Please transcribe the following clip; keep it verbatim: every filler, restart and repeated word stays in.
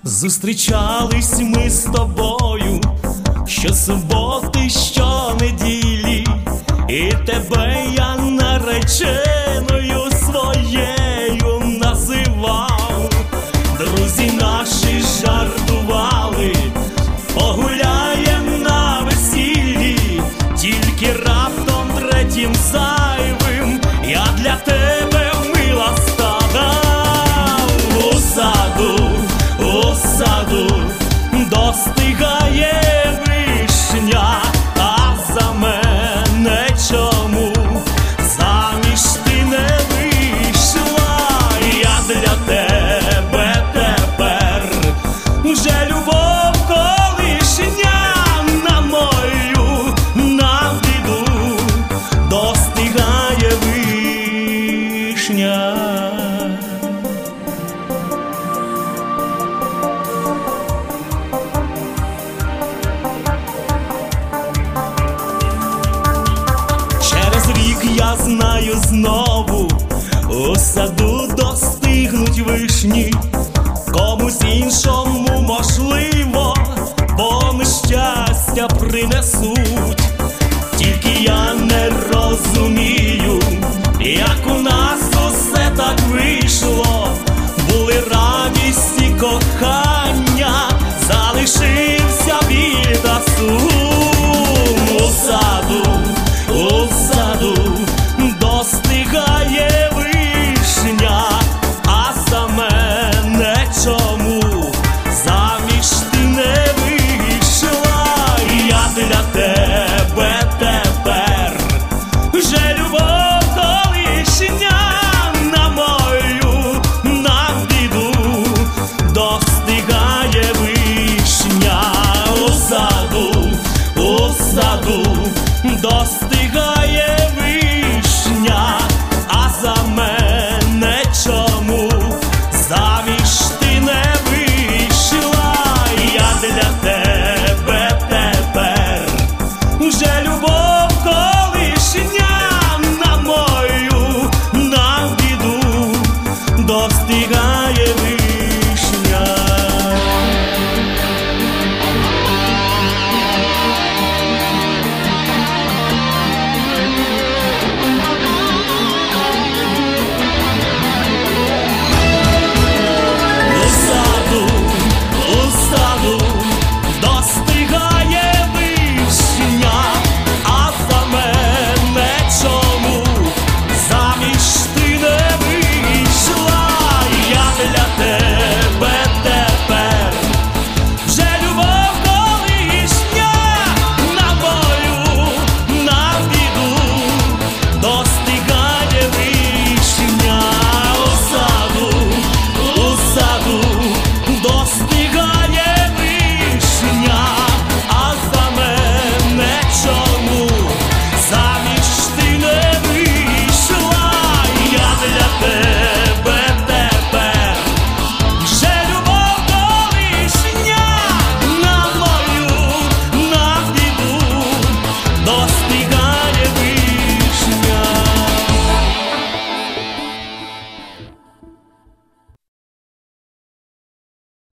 Зустрічались ми з тобою щосуботи, щонеділі, і тебе я нареченою своєю називав. Друзі наші жартували, погуляєм на весіллі, тільки раптом третім зайвим я для тебе мила стала. У саду, у саду достигає вишня, а за мене чому заміж ти не вийшла? Я для тебе тепер вже любов колишня, на мою, на біду достигає вишня. Я знаю, знову у саду достигнуть вишні, комусь іншому можливо, бо щастя принесуть. Тільки я не розумію, як у нас усе так вийшло, були радість і кохання.